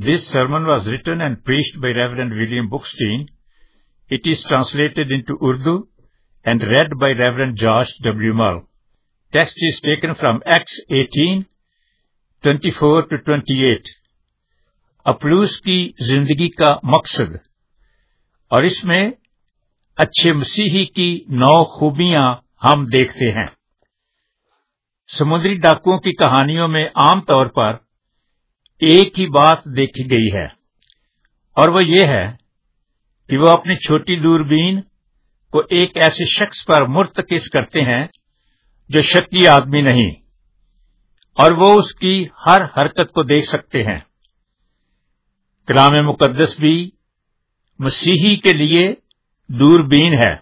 This sermon was written and preached by Reverend William Bookstein. It is translated into Urdu and read by Reverend Josh W. Mull. Text is taken from Acts 18:24-28. अपलूस की जिंदगी का मकसद, और इसमें अच्छे मसीही की 9 खूबियां हम देखते हैं। समुद्री डाकुओं की कहानियों में आमतौर पर एक ही बात देखी गई है, और वो ये है कि वो अपनी छोटी दूरबीन को एक ऐसे शख्स पर मुर्तकिज करते हैं जो शक्की आदमी नहीं, और वो उसकी हर हरकत को देख सकते हैं। कलाम मुकद्दस भी मसीही के लिए दूरबीन है।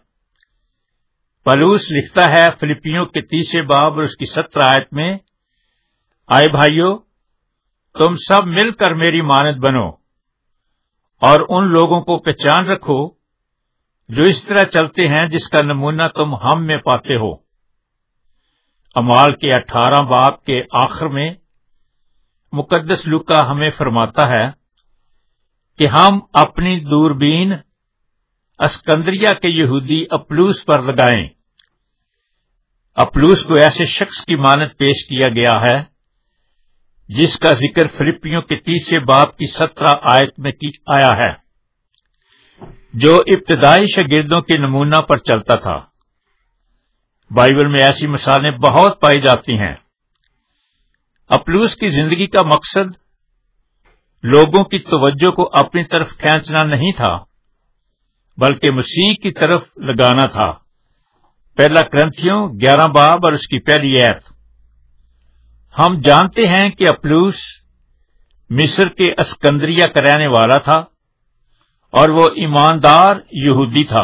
पौलुस लिखता है फिलिपियों के 3 बाब और उसकी 17 आयत में, आए भाइयों, तुम सब मिलकर मेरी मानद बनो और उन लोगों को पहचान रखो जो इस तरह चलते हैं जिसका नमूना तुम हम में पाते हो। अमाल के 18 बाब के आखिर में मुकद्दस लूका हमें फरमाता है कि हम अपनी दूरबीन अस्कंद्रिया के यहूदी अपलूस पर लगाएं। अपलूस को ऐसे शख्स की मानद पेश किया गया है जिसका जिक्र फिलिपियों के 3 बाब की 17 आयत में आया है, जो इब्तदाई शागिर्दों के नमूना पर चलता था। बाइबल में ऐसी मिसालें बहुत पाई जाती हैं। अपलूस की जिंदगी का मकसद लोगों की तवज्जो को अपनी तरफ खींचना नहीं था, बल्कि मसीह की तरफ लगाना था। पहला कुरिन्थियों 11 बाब और उसकी पहली आयत। हम जानते हैं कि अपलूस मिस्र के अस्कंद्रिया का रहने वाला था और वो ईमानदार यहूदी था।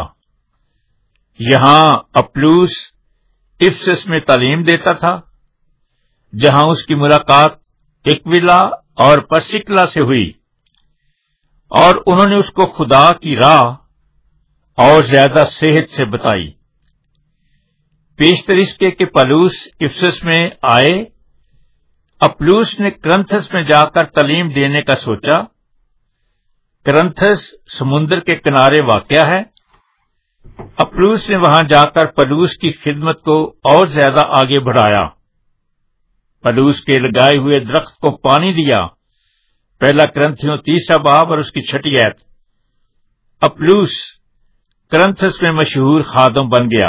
यहां अपलूस इफिसस में तालीम देता था, जहां उसकी मुलाकात एक्विला और परसिकला से हुई, और उन्होंने उसको खुदा की राह और ज्यादा सेहत से बताई। पेशतर इसके कि पौलुस इफिसस में आए, अपलूस ने कुरिन्थस में जाकर तालीम देने का सोचा। कुरिन्थस समुद्र के किनारे वाक़या है। अपलूस ने वहां जाकर पौलुस की खिदमत को और ज्यादा आगे बढ़ाया। पौलुस के लगाए हुए दरख्त को पानी दिया। पहला कुरिन्थियों 3 बाब और उसकी 6 आयत। अपलूस कुरिन्थस में मशहूर खादम बन गया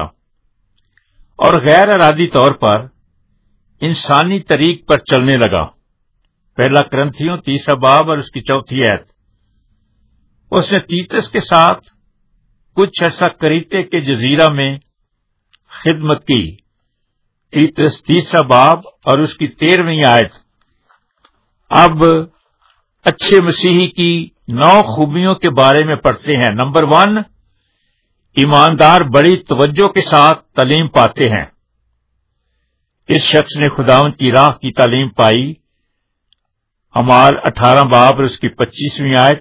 और गैर इरादी तौर पर इंसानी तरीक पर चलने लगा। पहला कुरिन्थियों 3 बाब और उसकी 4 आयत। उसने तीतस के साथ कुछ अर्सा करीते के जजीरा में खिदमत की। तीतस 3 बाब और उसकी 13वीं आयत। अब अच्छे मसीही की 9 खूबियों के बारे में पढ़ते हैं। नंबर 1, ईमानदार बड़ी तवज्जो के साथ तालीम पाते हैं। इस शख्स ने खुदावंद की राह की तालीम पाई। अमाल 18 बाब और उसकी 25वीं आयत।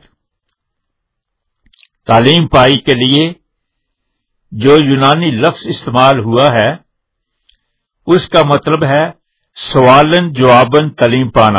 तालीम पाई के लिए जो यूनानी लफ्ज इस्तेमाल हुआ है, उसका मतलब है सवालन जवाबन तालीम पाना।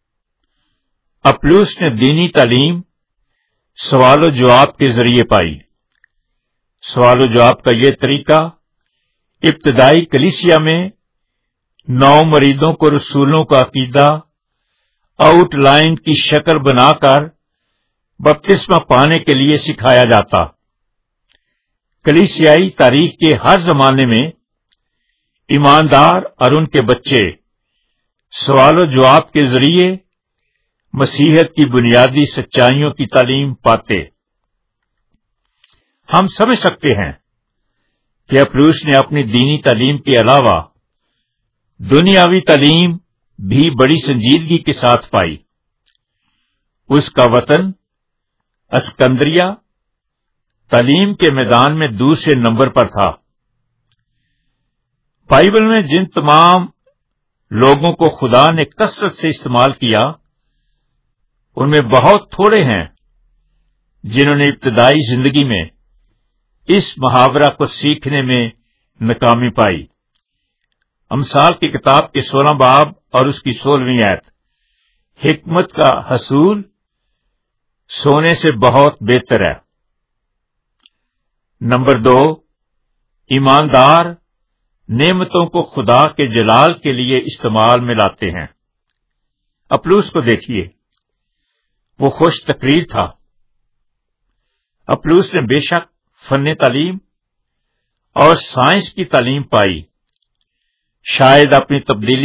अपलूस ने दीनी तालीम सवालो जवाब के जरिए पाई। सवालो जवाब का यह तरीका इब्तदाई कलीसिया में 9 मरीदों को रसूलों का अकीदा आउटलाइन की शक्ल बनाकर बपतिस्मा पाने के लिए सिखाया जाता। कलीसियाई तारीख के हर जमाने में ईमानदार और उनके बच्चे सवालो जवाब के जरिए मसीहत की बुनियादी सच्चाइयों की तालीम पाते। हम समझ सकते हैं कि अपलूस ने अपनी दीनी तालीम के अलावा दुनियावी तालीम भी बड़ी संजीदगी के साथ पाई। उसका वतन अस्कंद्रिया तालीम के मैदान में दूसरे नंबर पर था। बाइबल में जिन तमाम लोगों को खुदा ने कसरत से इस्तेमाल किया, उनमें बहुत थोड़े हैं जिन्होंने इब्तदाई जिंदगी में इस मुहावरा को सीखने में नाकामी पाई। अमसाल की किताब के 16 बाब और उसकी 16वीं आयत। हिकमत का हसूल सोने से बहुत बेहतर है। नंबर 2, ईमानदार नेमतों को खुदा के जलाल के लिए इस्तेमाल में लाते हैं। अप्लूस को देखिए, वो खुश तकरीर था। अप्लूस ने बेशक फन तालीम और साइंस की तालीम पाई। शायद अपनी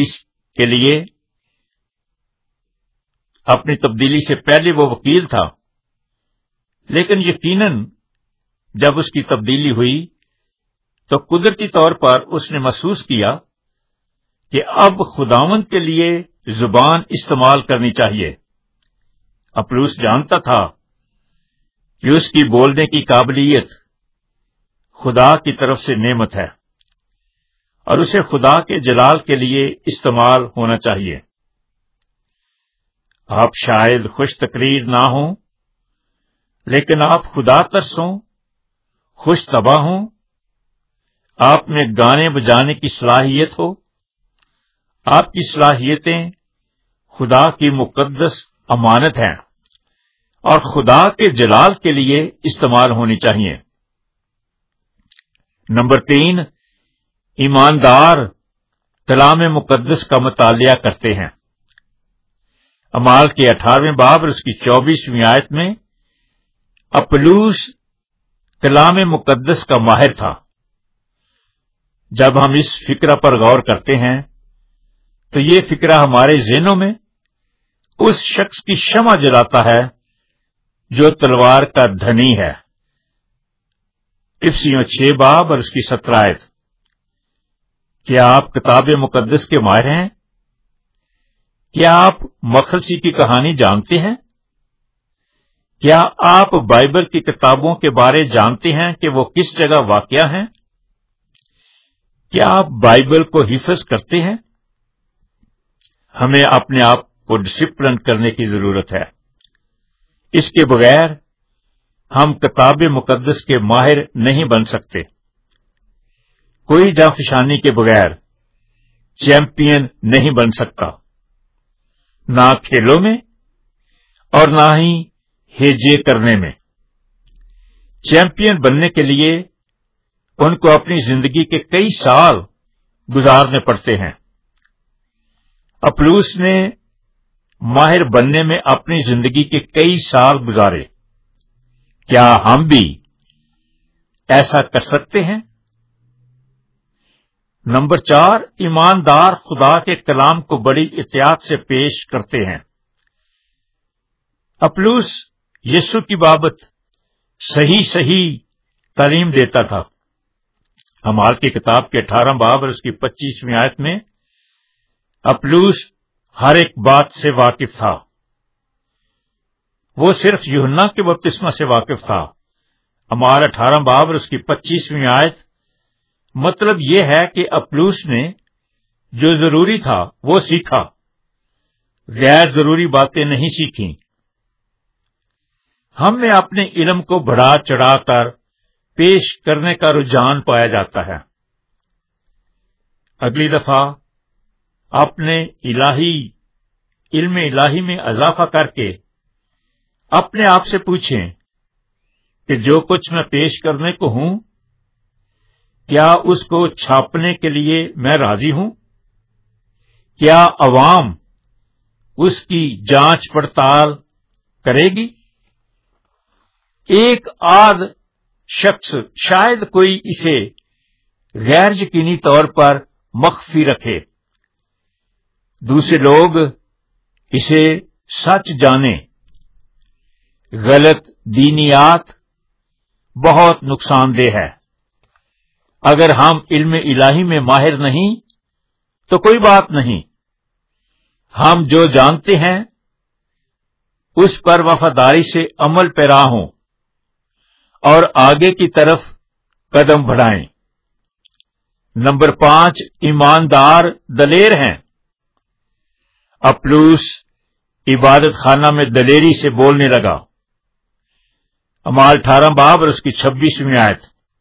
तब्दीली से पहले वो वकील था, लेकिन यकीनन जब उसकी तब्दीली हुई तो कुदरती तौर पर उसने महसूस किया कि अब खुदावंद के लिए जुबान इस्तेमाल करनी चाहिए। अप्लूस जानता था कि उसकी बोलने की काबिलियत खुदा की तरफ से नेमत है और उसे खुदा के जलाल के लिए इस्तेमाल होना चाहिए। आप शायद खुश तकरीर ना हो, लेकिन आप खुदा तरसों, खुश तबा हों, आप में गाने बजाने की सलाहियत हो। आपकी सलाहियतें खुदा की मुकद्दस अमानत हैं और खुदा के जलाल के लिए इस्तेमाल होनी चाहिए। नंबर 3, ईमानदार कलाम मुकद्दस का मुतालिया करते हैं। अमाल के 18वें बाब और उसकी 24वीं आयत में अप्लूस कलाम मुकद्दस का माहिर था। जब हम इस फिक्रा पर गौर करते हैं तो ये फिक्रा हमारे ज़हनों में उस शख्स की शमा जलाता है जो तलवार का धनी है। इफिसियों 6 बाब और उसकी 17 आयत। क्या आप किताब मुकद्दस के माहिर हैं? क्या आप मखलसी की कहानी जानते हैं? क्या आप बाइबल की किताबों के बारे जानते हैं कि वो किस जगह वाक़या हैं? क्या आप बाइबल को हिफ्ज करते हैं? हमें अपने आप को डिसिप्लिन करने की जरूरत है। इसके बगैर हम किताब मुकद्दस के माहिर नहीं बन सकते। कोई जाफिशानी के बगैर चैंपियन नहीं बन सकता, ना खेलों में और ना ही हेजे करने में। चैंपियन बनने के लिए उनको अपनी जिंदगी के कई साल गुजारने पड़ते हैं। अप्लूस ने माहिर बनने में अपनी जिंदगी के कई साल गुजारे। क्या हम भी ऐसा कर सकते हैं? नंबर 4, ईमानदार खुदा के कलाम को बड़ी एहतियात से पेश करते हैं। अप्लूस यीशु की बाबत सही तालीम देता था। अमाल की किताब के 18 बाब और उसकी 25वीं आयत में अप्लूस हर एक बात से वाकिफ था। वो सिर्फ यूहन्ना के बपतिस्मा से वाकिफ था। अमाल 18 बाब और उसकी 25वीं आयत मतलब यह है कि अप्लूस ने जो जरूरी था वो सीखा, गैर जरूरी बातें नहीं सीखी। हम में अपने इल्म को बढ़ा चढ़ाकर पेश करने का रुझान पाया जाता है। अगली दफा अपने इल्म इलाही में इजाफा करके अपने आप से पूछें कि जो कुछ मैं पेश करने को हूं, क्या उसको छापने के लिए मैं राजी हूं? क्या अवाम उसकी जांच पड़ताल करेगी? एक आध शख्स शायद कोई इसे गैर यकीनी तौर पर मख्फी रखे, दूसरे लोग इसे सच जाने। गलत दीनियात बहुत नुकसानदेह है। अगर हम इल्म इलाही में माहिर नहीं तो कोई बात नहीं, हम जो जानते हैं उस पर वफादारी से अमल पैरा हों और आगे की तरफ कदम बढ़ाएं। नंबर 5, ईमानदार दलेर हैं। अप्लूस इबादत खाना में दलेरी से बोलने लगा। अमाल 18 बाब और उसकी 26वीं आयत।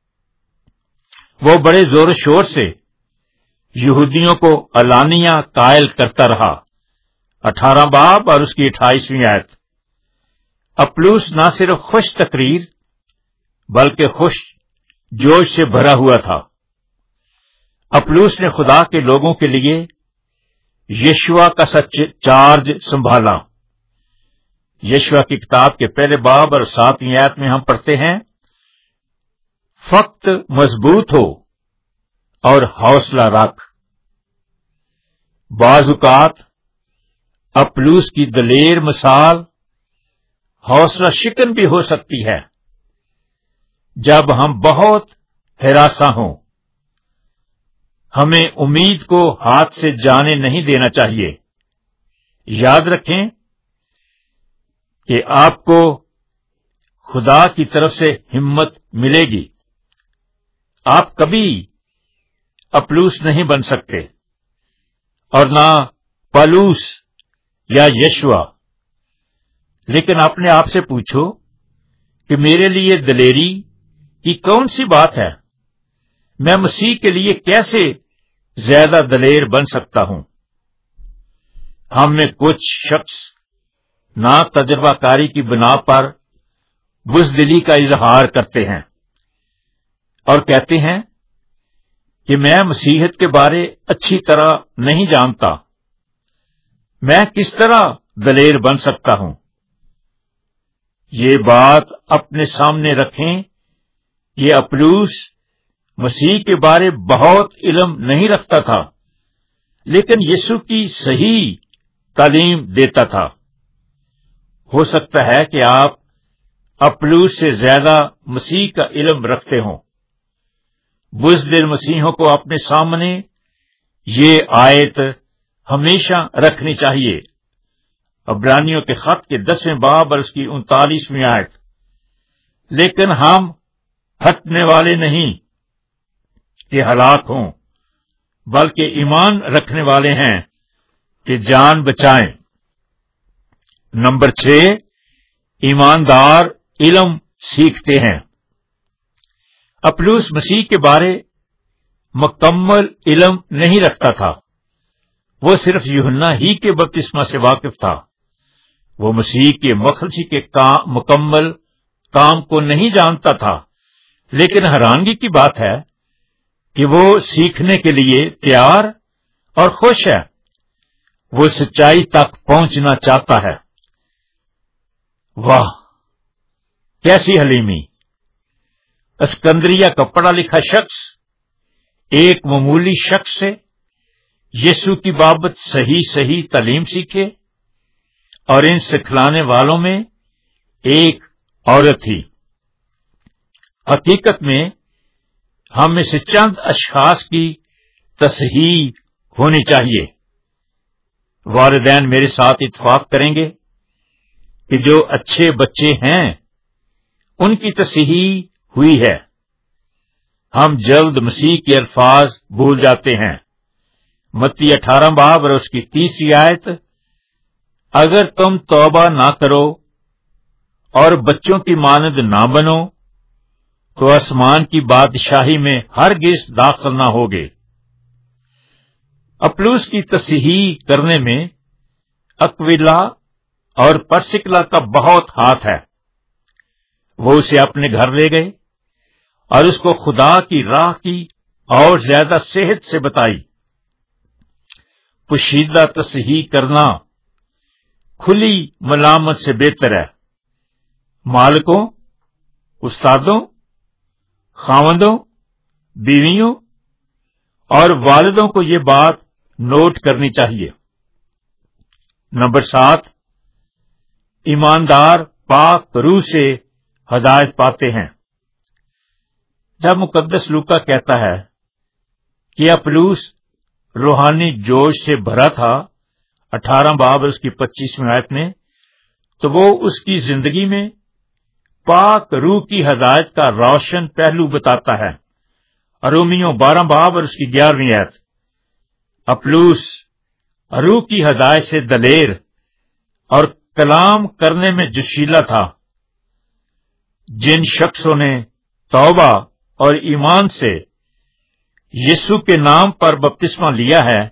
वो बड़े जोर शोर से यहूदियों को अलानिया कायल करता रहा। 18 बाब और उसकी 28वीं आयत। اپلوس نہ صرف خوش تقریر بلکہ خوش جوش سے بھرا ہوا تھا۔ اپلوس نے خدا کے لوگوں کے لیے یشوع کا سچ چارج سنبھالا۔ یشوع کی کتاب کے پہلے باب اور 7ویں آیت میں ہم پڑھتے ہیں، فقط مضبوط ہو اور حوصلہ رکھ۔ بعض اوقات اپلوس کی دلیر مثال حوصلہ شکن بھی ہو سکتی ہے جب ہم بہت ہراساں ہوں۔ ہمیں امید کو ہاتھ سے جانے نہیں دینا چاہیے۔ یاد رکھیں کہ آپ کو خدا کی طرف سے ہمت ملے گی۔ آپ کبھی اپلوس نہیں بن سکتے اور نہ پالوس یا یشوع، لیکن اپنے آپ سے پوچھو کہ میرے لیے دلیری کی کون سی بات ہے؟ میں مسیح کے لیے کیسے زیادہ دلیر بن سکتا ہوں؟ ہم میں کچھ شخص نا تجربہ کاری کی بنا پر بزدلی کا اظہار کرتے ہیں اور کہتے ہیں کہ میں مسیحیت کے بارے اچھی طرح نہیں جانتا، میں کس طرح دلیر بن سکتا ہوں؟ یہ بات اپنے سامنے رکھیں کہ اپلوس مسیح کے بارے بہت علم نہیں رکھتا تھا، لیکن یسوع کی صحیح تعلیم دیتا تھا۔ ہو سکتا ہے کہ آپ اپلوس سے زیادہ مسیح کا علم رکھتے ہوں۔ بزدل مسیحوں کو اپنے سامنے یہ آیت ہمیشہ رکھنی چاہیے۔ عبرانیوں کے خط کے 10ویں باب اور اس کی 39ویں آیت، لیکن ہم ہٹنے والے نہیں کہ ہلاک ہوں، بلکہ ایمان رکھنے والے ہیں کہ جان بچائیں۔ نمبر 6، ایماندار علم سیکھتے ہیں۔ اپلوس مسیح کے بارے مکمل علم نہیں رکھتا تھا، وہ صرف یوحنا ہی کے بپتسمہ سے واقف تھا۔ وہ مسیح کے مخلصی کے مکمل کام کو نہیں جانتا تھا، لیکن حیرانگی کی بات ہے کہ وہ سیکھنے کے لیے تیار اور خوش ہے۔ وہ سچائی تک پہنچنا چاہتا ہے۔ واہ، کیسی حلیمی! اسکندریہ کا پڑھا لکھا شخص ایک معمولی شخص سے یسوع کی بابت صحیح تعلیم سیکھے، اور ان سکھلانے والوں میں ایک عورت تھی۔ حقیقت میں ہم میں سے چند اشخاص کی تصحیح ہونی چاہیے۔ والدین میرے ساتھ اتفاق کریں گے کہ جو اچھے بچے ہیں ان کی تصحیح ہوئی ہے۔ ہم جلد مسیح کے الفاظ بھول جاتے ہیں۔ متی 18 باب اور اس کی 30 آیت، اگر تم توبہ نہ کرو اور بچوں کی مانند نہ بنو تو آسمان کی بادشاہی میں ہرگز داخل نہ ہوگے۔ اپلوس کی تصحیح کرنے میں اکویلا اور پرسکلا کا بہت ہاتھ ہے۔ وہ اسے اپنے گھر لے گئے اور اس کو خدا کی راہ کی اور زیادہ صحت سے بتائی۔ پوشیدہ تصحیح کرنا کھلی ملامت سے بہتر ہے۔ مالکوں، استادوں، خاوندوں، بیویوں اور والدوں کو یہ بات نوٹ کرنی چاہیے۔ نمبر 7، ایماندار پاک روح سے ہدایت پاتے ہیں۔ جب مقدس لوکا کہتا ہے کہ اپلوس روحانی جوش سے بھرا تھا 18 باب اس کی 25ویں آیت میں، تو وہ اس کی زندگی میں پاک روح کی ہدایت کا روشن پہلو بتاتا ہے۔ رومیوں 12 باب اور اس کی 11ویں آیت، اپلوس روح کی ہدایت سے دلیر اور کلام کرنے میں جوشیلا تھا۔ جن شخصوں نے توبہ اور ایمان سے یسوع کے نام پر بپتسمہ لیا ہے،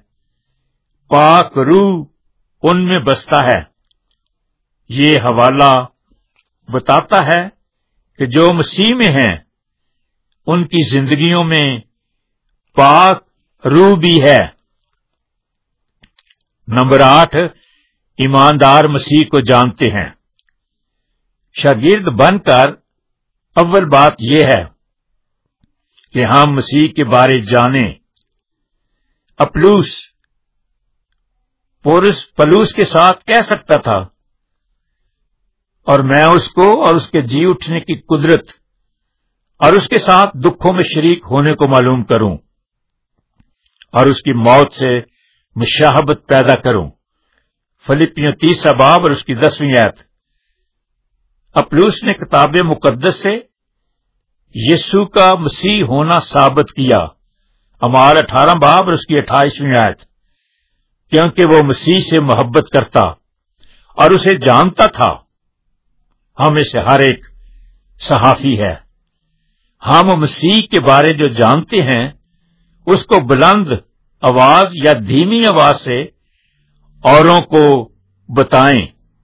پاک روح ان میں بستا ہے۔ یہ حوالہ بتاتا ہے کہ جو مسیح میں ہیں ان کی زندگیوں میں پاک روح بھی ہے۔ نمبر 8، ایماندار مسیح کو جانتے ہیں۔ شاگرد بن کر اول بات یہ ہے کہ ہم مسیح کے بارے جانیں۔ پلوس کے ساتھ کہہ سکتا تھا، اور میں اس کو اور اس کے جی اٹھنے کی قدرت اور اس کے ساتھ دکھوں میں شریک ہونے کو معلوم کروں اور اس کی موت سے مشابہت پیدا کروں۔ فلپیوں 3 باب اور اس کی 10ویں آیت۔ اپلوس نے کتاب مقدس سے یسوع کا مسیح ہونا ثابت کیا، اعمال 18 باب اور اس کی 28ویں آیت، کیونکہ وہ مسیح سے محبت کرتا اور اسے جانتا تھا۔ ہم میں سے ہر ایک صحافی ہے۔ ہم مسیح کے بارے جو جانتے ہیں اس کو بلند آواز یا دھیمی آواز سے اوروں کو بتائیں۔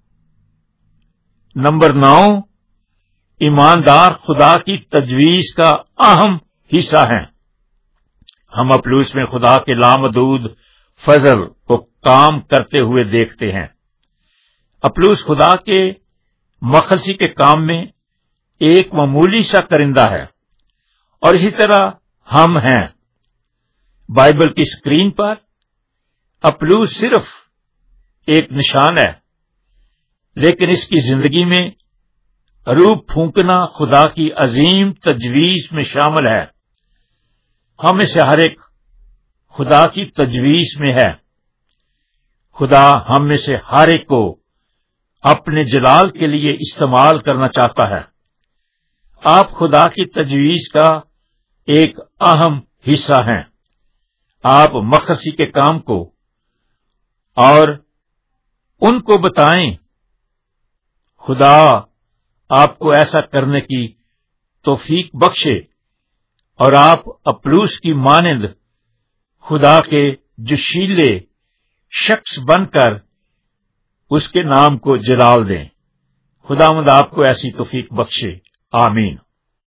نمبر 9، ایماندار خدا کی تجویز کا اہم حصہ ہیں۔ ہم اپلوس میں خدا کے لامحدود فضل کو کام کرتے ہوئے دیکھتے ہیں۔ اپلوس خدا کے مخلصی کے کام میں ایک معمولی سا کرندہ ہے، اور اسی طرح ہم ہیں۔ بائبل کی اسکرین پر اپلوس صرف ایک نشان ہے، لیکن اس کی زندگی میں روح پھونکنا خدا کی عظیم تجویز میں شامل ہے۔ ہم میں سے ہر ایک خدا کی تجویز میں ہے۔ خدا ہم میں سے ہر ایک کو اپنے جلال کے لیے استعمال کرنا چاہتا ہے۔ آپ خدا کی تجویز کا ایک اہم حصہ ہیں۔ آپ مخلصی کے کام کو اور ان کو بتائیں۔ خدا آپ کو ایسا کرنے کی توفیق بخشے اور آپ اپلوس کی مانند خدا کے جوشیلے شخص بن کر اس کے نام کو جلال دیں۔ خداوند آپ کو ایسی توفیق بخشے، آمین۔